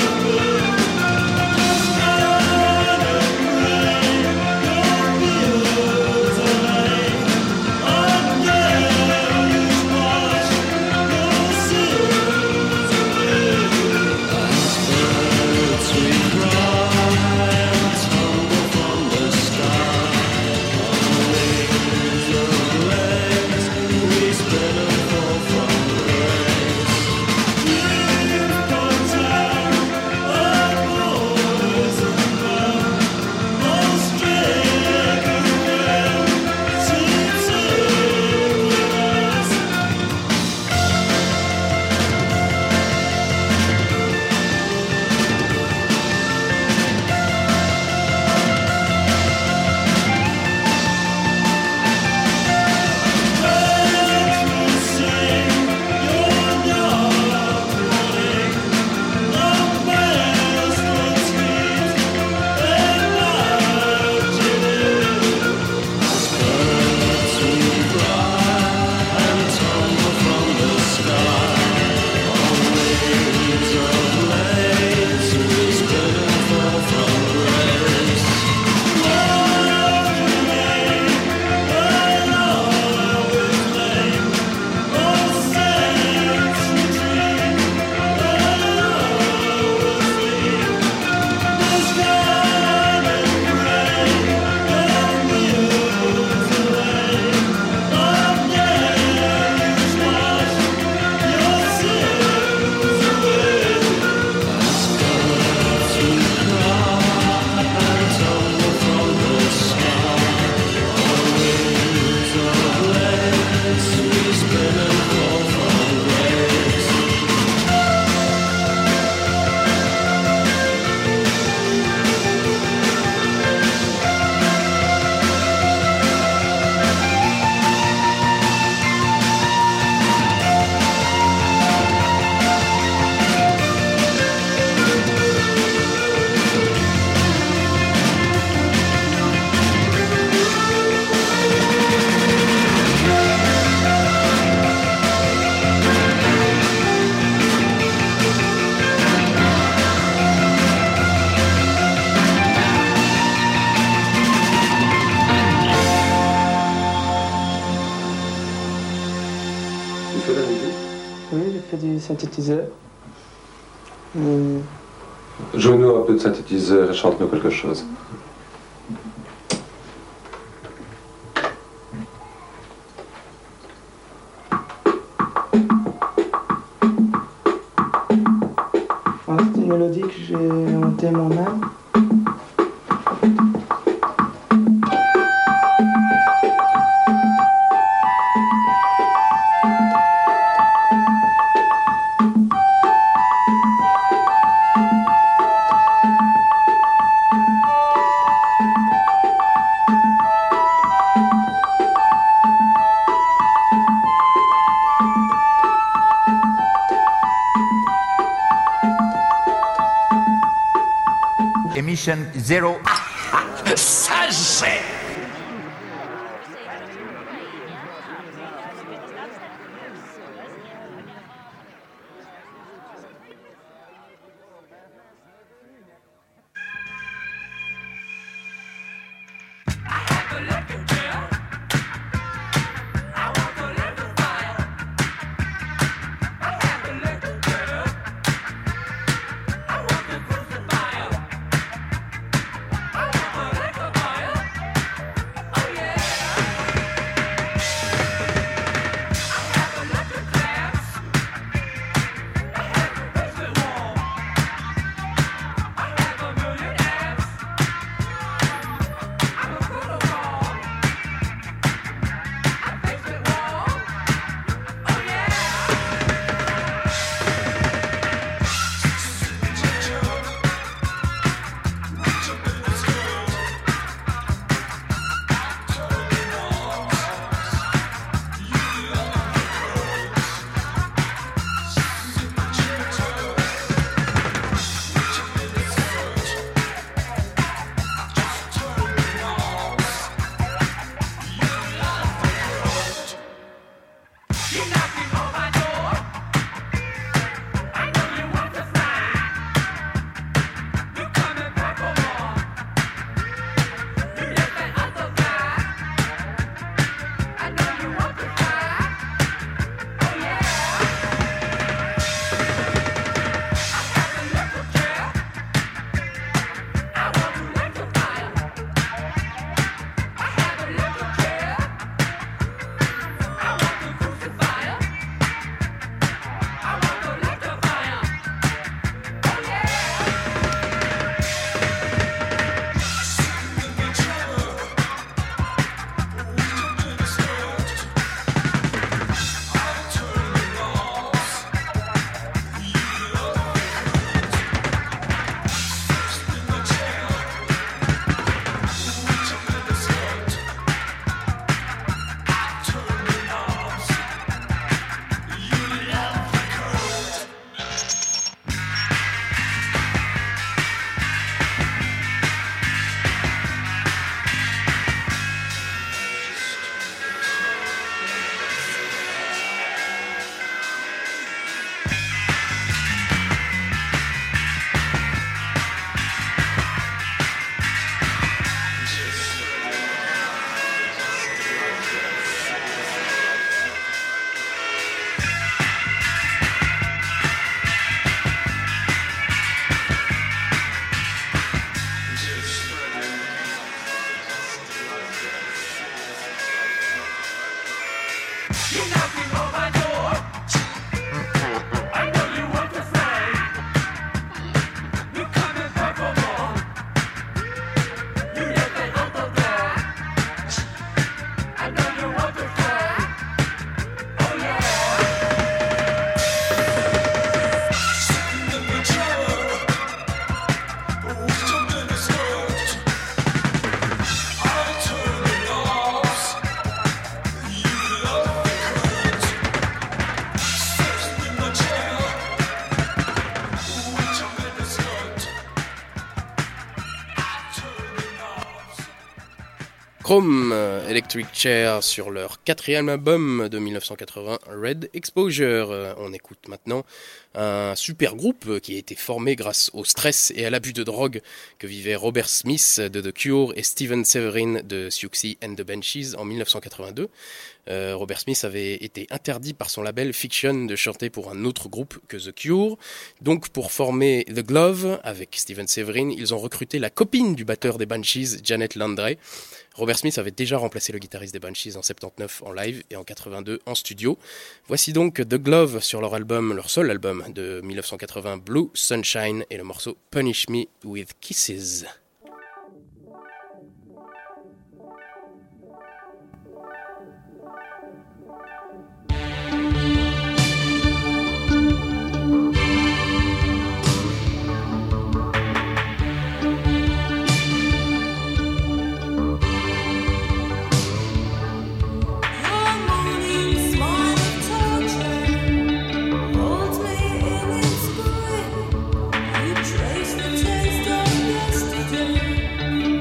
Speaker 20: You
Speaker 21: synthétiseur.
Speaker 22: Joue-nous un peu de synthétiseur et chante-nous quelque chose.
Speaker 21: Voilà, c'est une mélodie que j'ai inventée moi-même.
Speaker 10: Emission 0.
Speaker 13: Ça c'est.
Speaker 5: Chrome Electric Chair sur leur quatrième album de 1980, Red Exposure. On écoute maintenant un super groupe qui a été formé grâce au stress et à l'abus de drogue que vivaient Robert Smith de The Cure et Steven Severin de Siouxsie and the Banshees en 1982. Robert Smith avait été interdit par son label Fiction de chanter pour un autre groupe que The Cure. Donc pour former The Glove avec Steven Severin, ils ont recruté la copine du batteur des Banshees, Janet Landray. Robert Smith avait déjà remplacé le guitariste des Banshees en 79 en live et en 82 en studio. Voici donc The Glove sur leur album, leur seul album de 1980, Blue Sunshine, et le morceau Punish Me With Kisses.
Speaker 1: Trace the taste of yesterday.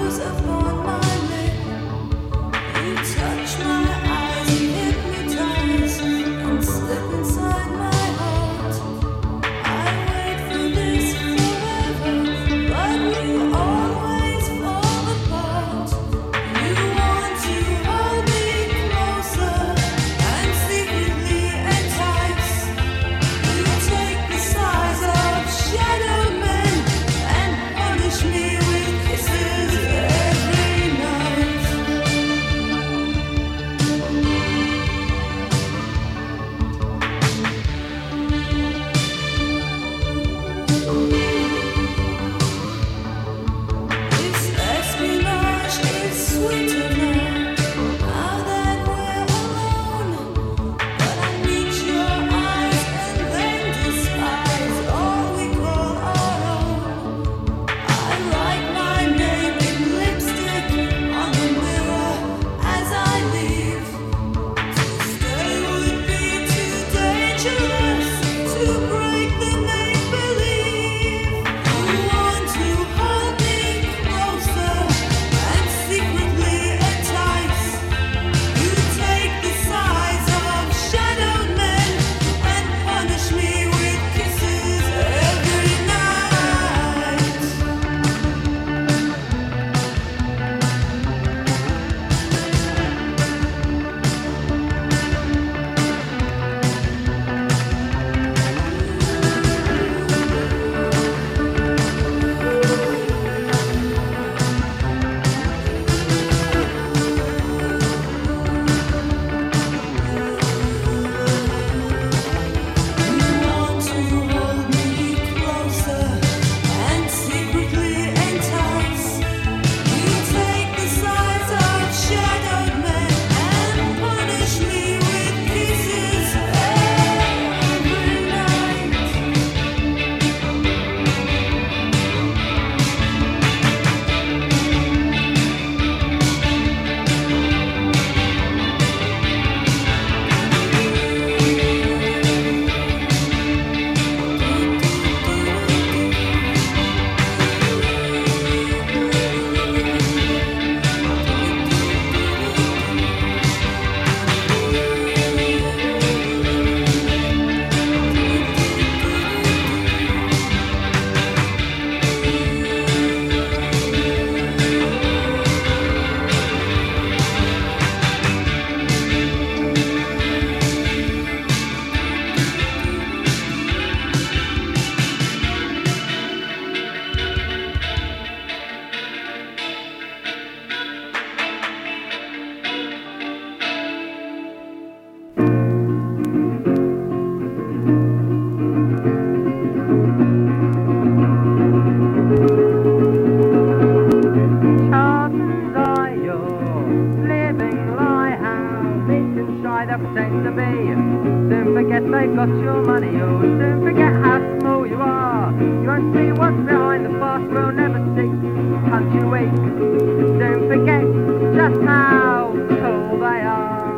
Speaker 18: they've got your money, you'll soon forget how small you are. You won't see what's behind the past, will never see punctuate. Soon forget just how tall they are.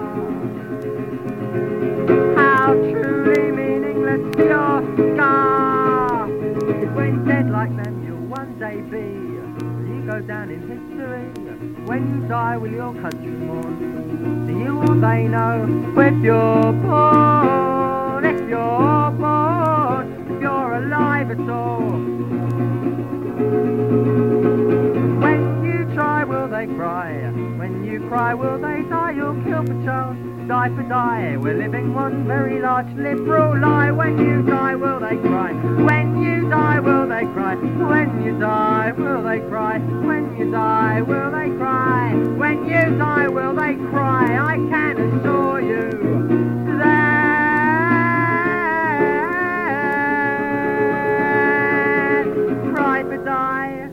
Speaker 18: How truly meaningless your scar is when dead like them you'll one day be. You go down in history. When you die, will your country mourn? Do you or they know if you're born? If you're born. at all. When you try, will they cry? When you cry, will they die? You'll kill for child, die for die. We're living one very large liberal lie. When you die, will they cry? When you die, will they cry? When you die, will they cry? When you die, will they cry? When you die, will they cry? I can assure you that cry for die.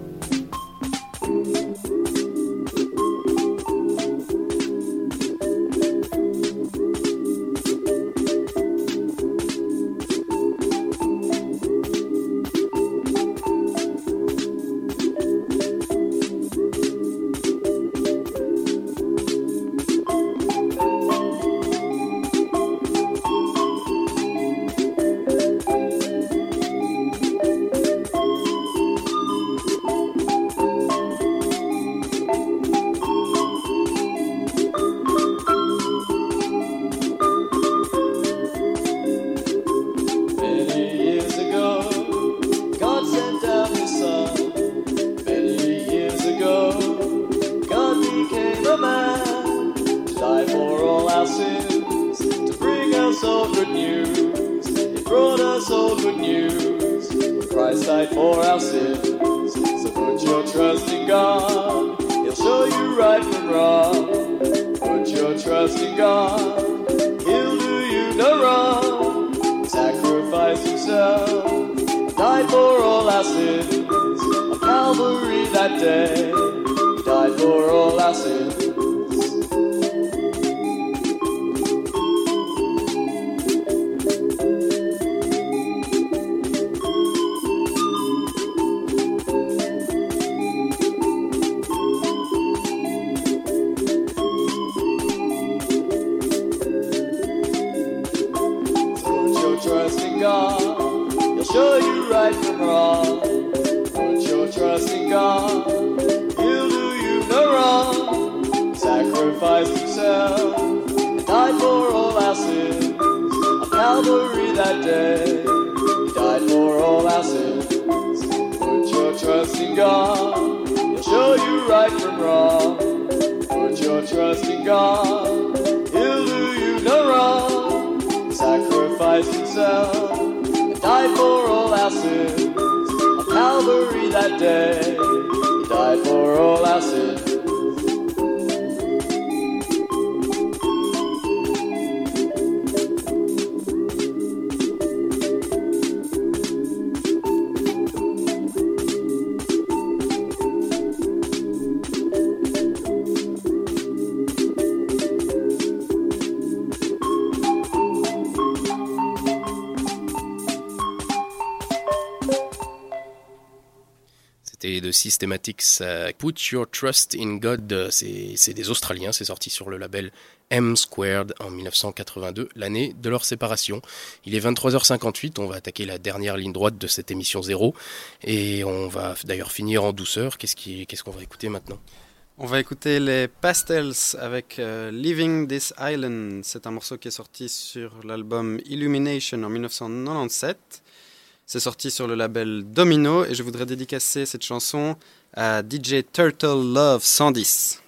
Speaker 5: C'était de Systematics, Put Your Trust in God, c'est des Australiens, c'est sorti sur le label M Squared en 1982, l'année de leur séparation. Il est 23h58, on va attaquer la dernière ligne droite de cette émission 0, et on va d'ailleurs finir en douceur. Qu'est-ce qu'on va écouter maintenant ?
Speaker 6: On va écouter les Pastels avec Leaving This Island. C'est un morceau qui est sorti sur l'album Illumination en 1997. C'est sorti sur le label Domino et je voudrais dédicacer cette chanson à DJ Turtle Love 110.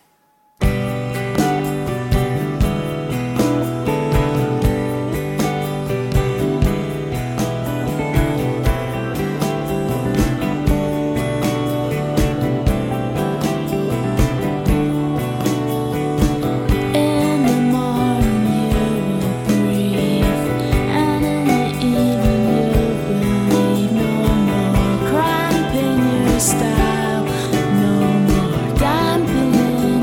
Speaker 1: Style, no more damping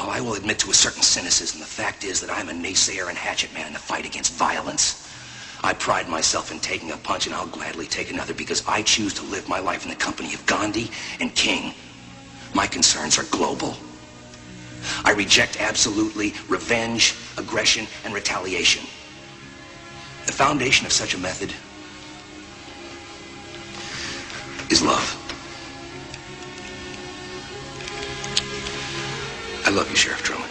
Speaker 2: While I will admit to a certain cynicism, the fact is that I'm a naysayer and hatchet man in the fight against violence. I pride myself in taking a punch, and I'll gladly take another because I choose to live my life in the company of Gandhi and King. My concerns are global. I reject absolutely revenge, aggression, and retaliation. The foundation of such a method is love. I love you, Sheriff Truman.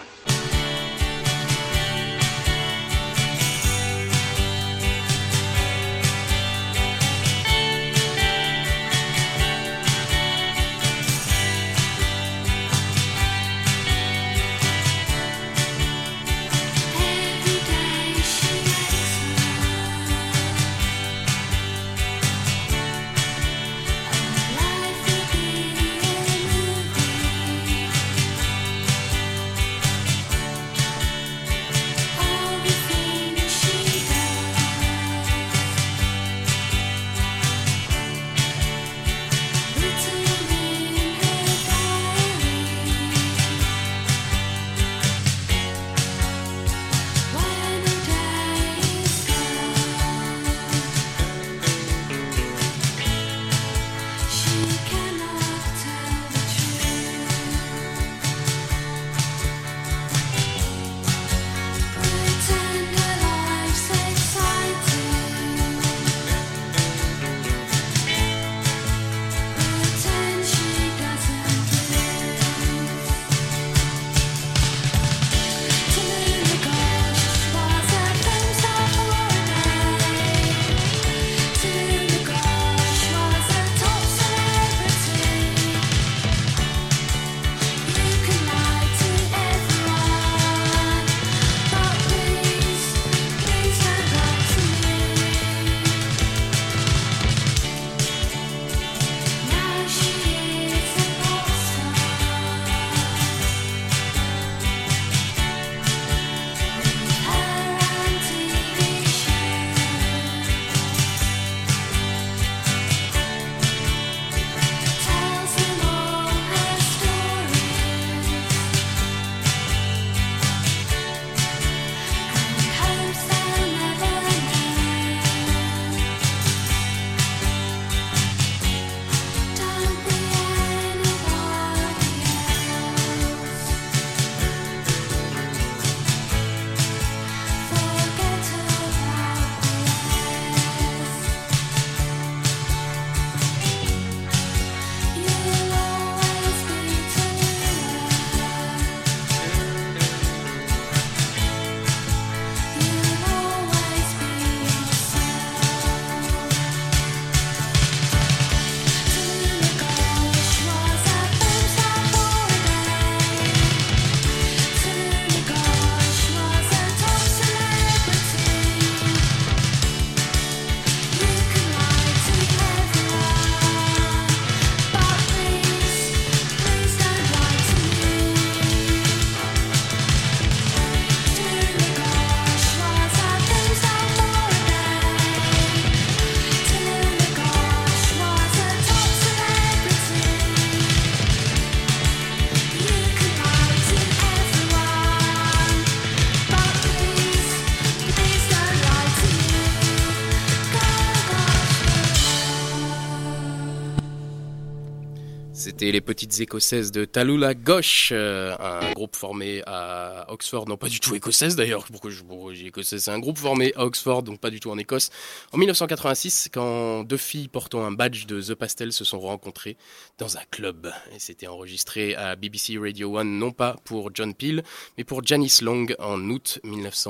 Speaker 5: C'était les petites écossaises de Tallulah Gauche, un groupe formé à Oxford, non pas du tout écossaise d'ailleurs, pourquoi j'ai écossaise, c'est un groupe formé à Oxford, donc pas du tout en Écosse, en 1986, quand deux filles portant un badge de The Pastel se sont rencontrées dans un club. Et c'était enregistré à BBC Radio 1, non pas pour John Peel, mais pour Janice Long en août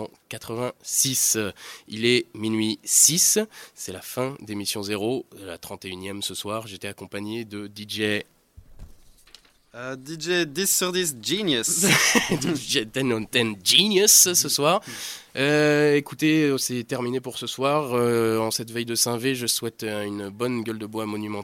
Speaker 5: 1986. Il est minuit 6, c'est la fin d'émission 0, la 31e ce soir. J'étais accompagné de DJ...
Speaker 6: DJ 10 sur 10 Genius.
Speaker 5: DJ 10 on 10 Genius ce soir. Écoutez, c'est terminé pour ce soir. En cette veille de Saint-V, je souhaite une bonne gueule de bois monumentale